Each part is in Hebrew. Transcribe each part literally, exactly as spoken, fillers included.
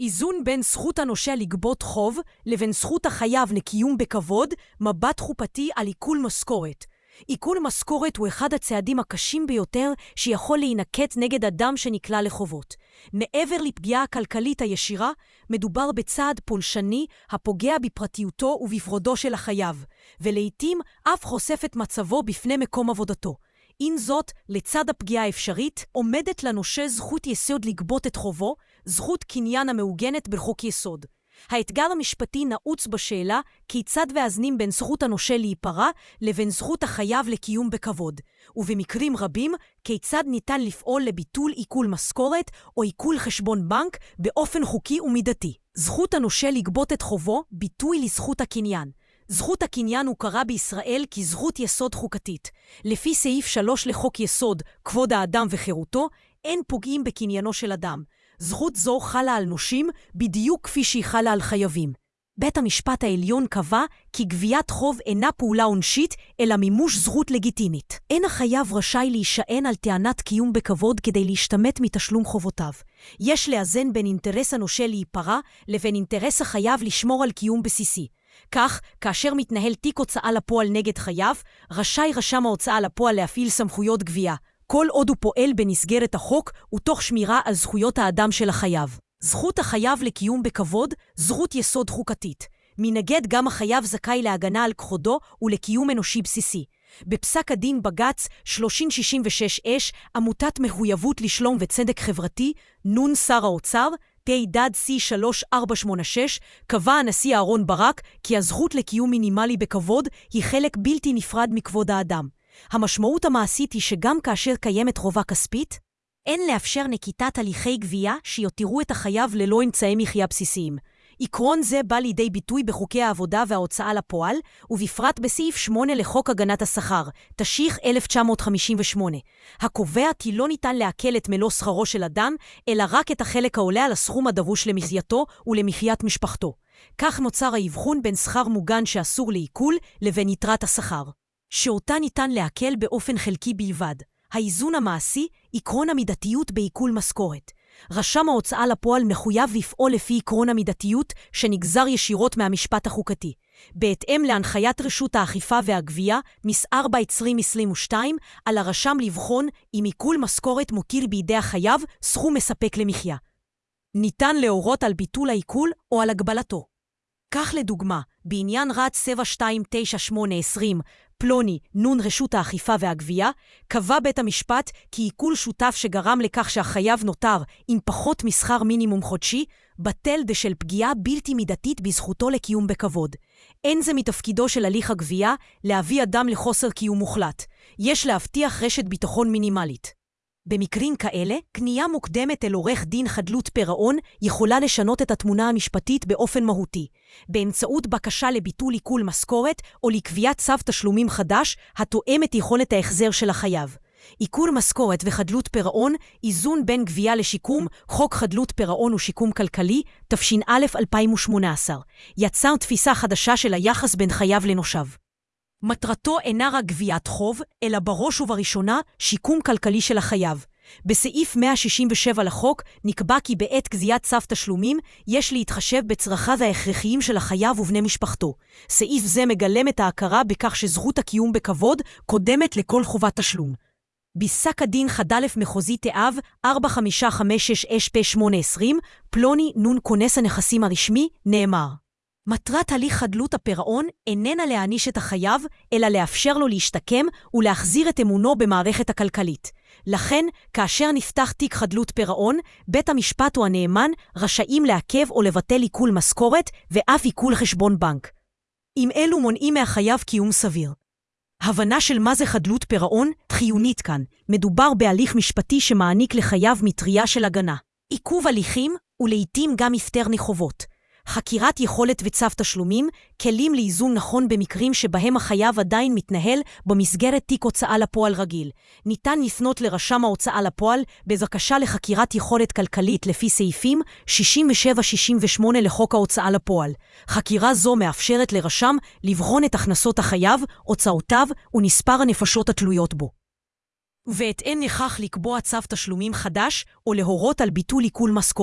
איזון בין זכות הנושה לגבות חוב לבין זכות החייב לקיום בכבוד, מבט חופתי על עיקול משכורת. עיקול משכורת הוא אחד הצעדים הקשים ביותר שיכול להינקט נגד אדם שנקלע לחובות. מעבר לפגיעה הכלכלית הישירה, מדובר בצעד פולשני הפוגע בפרטיותו ובפרודו של החייב, ולעיתים אף חושף את מצבו בפני מקום עבודתו. עם זאת, לצד הפגיעה האפשרית, עומדת לנושה זכות יסוד לגבות את חובו, זכות קניין המעוגנת בחוק יסוד. האתגר המשפטי נעוץ בשאלה כיצד מאזנים בין זכות הנושה להיפרע לבין זכות החייב לקיום בכבוד, ובמקרים רבים כיצד ניתן לפעול לביטול עיקול משכורת או עיקול חשבון בנק באופן חוקי ומידתי. זכות הנושה לגבות את חובו, ביטוי לזכות הקניין. זכות הקניין הוכרה בישראל כזכות יסוד חוקתית. לפי סעיף שלוש לחוק יסוד, כבוד האדם וחירותו, אין פוגעים בקניינו של אדם. זכות זו חלה על נושים בדיוק כפי שהיא חלה על חייבים. בית המשפט העליון קבע כי גביית חוב אינה פעולה עונשית, אלא מימוש זכות לגיטימית. אין החייב רשאי להישען על טענת קיום בכבוד כדי להשתמט מתשלום חובותיו. יש לאזן בין אינטרס הנושה להיפרע לבין אינטרס החייב לשמור על קיום בסיסי. כך, כאשר מתנהל תיק הוצאה לפועל נגד חייב, רשאי רשם ההוצאה לפועל להפעיל סמכויות גבייה, כל עוד הוא פועל במסגרת החוק ותוך שמירה על זכויות האדם של החייב. זכות החייב לקיום בכבוד, זכות יסוד חוקתית. מנגד גם החייב זכאי להגנה על כבודו ולקיום אנושי בסיסי. בפסק הדין בג"ץ שלושים שישים ושש אש, עמותת מחויבות לשלום וצדק חברתי, נון שר האוצר, פ-דד סי שלוש ארבע שמונה שש, קבע הנשיא אהרון ברק כי הזכות לקיום מינימלי בכבוד היא חלק בלתי נפרד מכבוד האדם. המשמעות המעשית היא שגם כאשר קיימת חובה כספית, אין לאפשר נקיטת הליכי גבייה שיותירו את החייב ללא אמצעי מחיה בסיסיים. עקרון זה בא לידי ביטוי בחוקי העבודה וההוצאה לפועל, ובפרט בסעיף שמונה לחוק הגנת השכר, תשי"ח אלף תשע מאות חמישים ושמונה, הקובע כי לא ניתן לעקל את מלוא שכרו של אדם, אלא רק את החלק העולה על הסכום הדרוש למחייתו ולמחיית משפחתו. כך נוצר ההבחון בין שכר מוגן שאסור לעיקול לבין יתרת השכר, שאותה ניתן לעקל באופן חלקי בלבד. האיזון המעשי, עקרון המידתיות בעיקול משכורת. רשם ההוצאה לפועל מחויב לפעול לפי עקרון המידתיות שנגזר ישירות מהמשפט החוקתי. בהתאם להנחיית רשות האכיפה והגבייה, מס' ארבע עשרים עשרים ושתיים, על הרשם לבחון אם עיקול משכורת מותיר בידי החייב סכום מספק למחיה. ניתן להורות על ביטול העיקול או על הגבלתו. כך לדוגמה, בעניין רד שבע שתיים תשע שמונה עשרים, פלוני, נון רשות האכיפה והגבייה, קבע בית המשפט כי עיקול שותף שגרם לכך שהחייב נותר עם פחות משכר מינימום חודשי, בטל בשל פגיעה בלתי מידתית בזכותו לקיום בכבוד. אין זה מתפקידו של הליך הגבייה להביא אדם לחוסר קיום מוחלט. יש להבטיח רשת ביטחון מינימלית. במקרים כאלה, קנייה מוקדמת אל עורך דין חדלות פירעון יכולה לשנות את התמונה המשפטית באופן מהותי, באמצעות בקשה לביטול עיקול משכורת או לקביעת צו תשלומים חדש התואם את יכולת ההחזר של החייב. עיקול משכורת וחדלות פירעון, איזון בין גבייה לשיקום, חוק חדלות פירעון ושיקום כלכלי, תשע"א אלפיים ושמונה עשרה, יצר תפיסה חדשה של היחס בין חייב לנושיו. מטרתו אינה רק גביית חוב, אלא בראש ובראשונה שיקום כלכלי של החייב. בסעיף מאה שישים ושבע לחוק נקבע כי בעת גביית צו תשלומים יש להתחשב בצרכיו ההכרחיים של החייב ובני משפחתו. סעיף זה מגלם את ההכרה בכך שזכות הקיום בכבוד קודמת לכל חובת תשלום. בפסק הדין חד"א מחוזי תאב ארבע חמש חמש שש אש פ שמונה עשרים, פלוני נון כונס הנכסים הרשמי, נאמר: מטרת הליך חדלות הפירעון איננה להעניש את החייב, אלא לאפשר לו להשתקם ולהחזיר את אמונו במערכת הכלכלית. לכן, כאשר נפתח תיק חדלות פירעון, בית המשפט או הנאמן רשאים לעכב או לבטל עיקול משכורת ואף עיקול חשבון בנק. אם אלו מונעים מהחייב קיום סביר. הבנה של מה זה חדלות פירעון חיונית כאן. מדובר בהליך משפטי שמעניק לחייב מטריה של הגנה, עיכוב הליכים ולעיתים גם הפטר מחובות. חקירת יכולת וצו תשלומים, כלים לאיזון נכון במקרים שבהם החייב עדיין מתנהל במסגרת תיק הוצאה לפועל רגיל. ניתן לפנות לרשם ההוצאה לפועל בבקשה לחקירת יכולת כלכלית לפי סעיפים שישים ושבע שישים ושמונה לחוק ההוצאה לפועל. חקירה זו מאפשרת לרשם לבחון את הכנסות החייב, הוצאותיו ונספר הנפשות התלויות בו. ובהתאם לכך לקבוע צו תשלומים חדש או להורות על ביטול עיקול משכורת.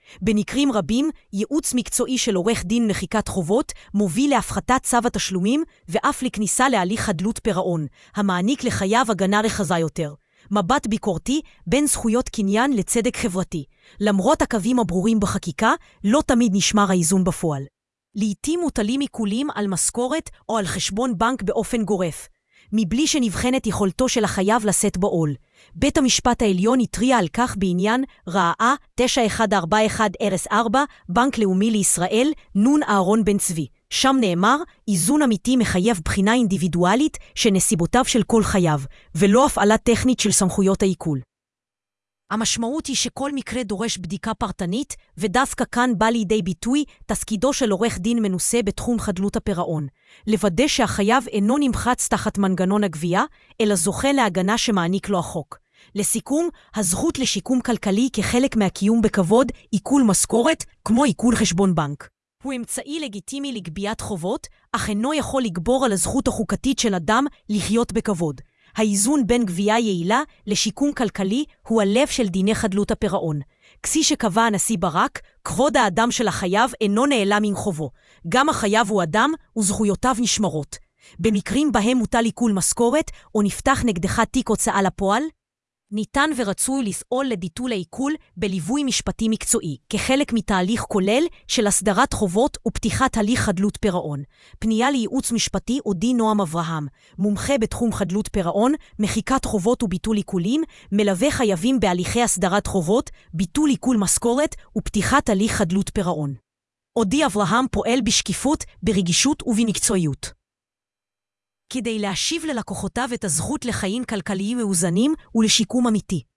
במקרים רבים, ייעוץ מקצועי של עורך דין מחיקת חובות מוביל להפחתת צו התשלומים ואף לכניסה להליך חדלות פירעון, המעניק לחייב הגנה רחבה יותר. מבט ביקורתי בין זכויות קניין לצדק חברתי. למרות הקווים הברורים בחקיקה, לא תמיד נשמר האיזון בפועל. לעתים מוטלים עיקולים על משכורת או על חשבון בנק באופן גורף, מבלי שנבחנת יכולתו של החייב לשאת בעול. בית המשפט העליון התריע על כך בעניין רעאה תשע אחת ארבע אחת ארבע, בנק לאומי לישראל, נון אהרון בן צבי. שם נאמר, איזון אמיתי מחייב בחינה אינדיבידואלית שנסיבותיו של כל חייב, ולא הפעלה טכנית של סמכויות העיכול. המשמעות היא שכל מקרה דורש בדיקה פרטנית, ודווקא כאן בא לידי ביטוי תפקידו של עורך דין מנוסה בתחום חדלות הפירעון. לוודא שהחייב אינו נמחץ תחת מנגנון הגבייה, אלא זוכה להגנה שמעניק לו החוק. לסיכום, הזכות לשיקום כלכלי כחלק מהקיום בכבוד, עיקול משכורת, כמו עיקול חשבון בנק. הוא אמצעי לגיטימי לגביית חובות, אך אינו יכול לגבור על הזכות החוקתית של אדם לחיות בכבוד. האיזון בין גבייה יעילה לשיקום כלכלי הוא הלב של דיני חדלות הפירעון. כפי שקבע הנשיא ברק, כבוד האדם של החייב אינו נעלם עם חובו. גם החייב הוא אדם וזכויותיו נשמרות. במקרים בהם מוטל עיקול משכורת או נפתח נגדך תיק הוצאה לפועל, ניתן ורצוי לפעול לביטול העיקול בליווי משפטי מקצועי, כחלק מתהליך כולל של הסדרת חובות ופתיחת הליך חדלות פירעון. פנייה לייעוץ משפטי עודי נועם אברהם, מומחה בתחום חדלות פירעון, מחיקת חובות וביטול עיקולים, מלווה חייבים בהליכי הסדרת חובות, ביטול עיקול משכורת ופתיחת הליך חדלות פירעון. עודי אברהם פועל בשקיפות, ברגישות ובמקצועיות. כדי להשיב ללקוחותיו את הזכות לחיים כלכליים מאוזנים ולשיקום אמיתי.